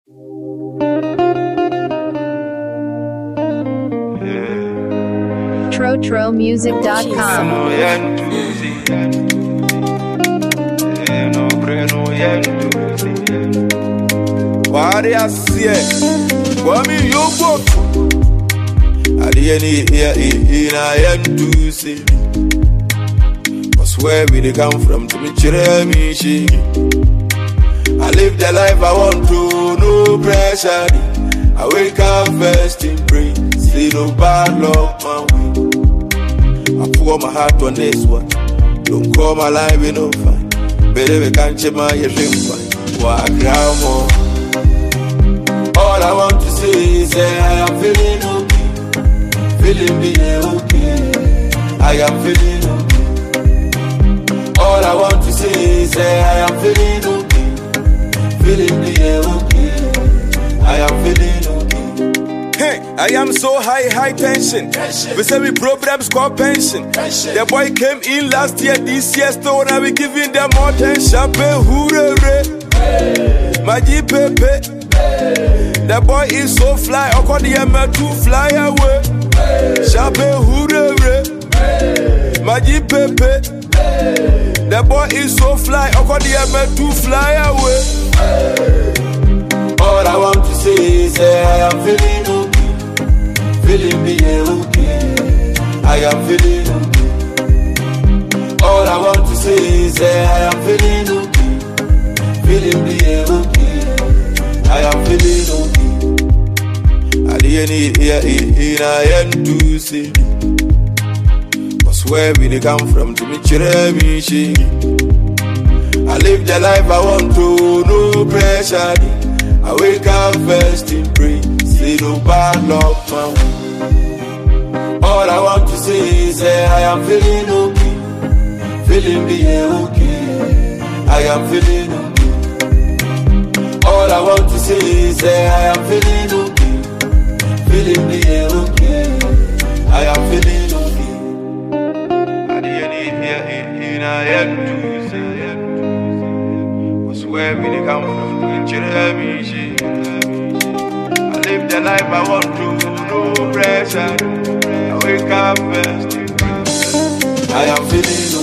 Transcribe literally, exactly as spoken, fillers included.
Trotro Music dot com. What I see, what me you go? I didn't hear it, I am to see. Cause where we they come from to me, me she. I live the life I want to, no pressure. I wake up first in pray, see no bad luck my way. I pour my heart on this one. Don't call my life in no fight. Better we can't change my dream fight. Walk around more. All I want to say is say I am feeling okay. Feeling me okay. I am feeling okay. All I want to say is say I am feeling okay. Feeling me okay. I am feeling okay. Hey, I am so high, high tension. tension. We say we problems call pension. pension. The boy came in last year, this year still now we giving them more attention. Hey. Maji Pepe. The boy is so fly, I call the M to fly away. Chape hurre, Maji Pepe. The boy is so fly, I call the M to fly away. All I want to say is I am feeling okay, feeling me okay. I am feeling okay. All I want to say is I am feeling okay, feeling me okay. I am feeling okay. I didn't hear it, I am to see. Cause where we they come from to me, me she. I live the life I want to, no pressure. I wake up first in pray, see no bad luck my way. All I want to say is I am feeling okay, feeling me okay. I am feeling okay. All I want to say is I am feeling okay, feeling me okay. I am feeling okay. I didn't hear it, I am to say. Cause where we they come from, me she. I live the life I want to, no pressure. I wake up first. I am feeling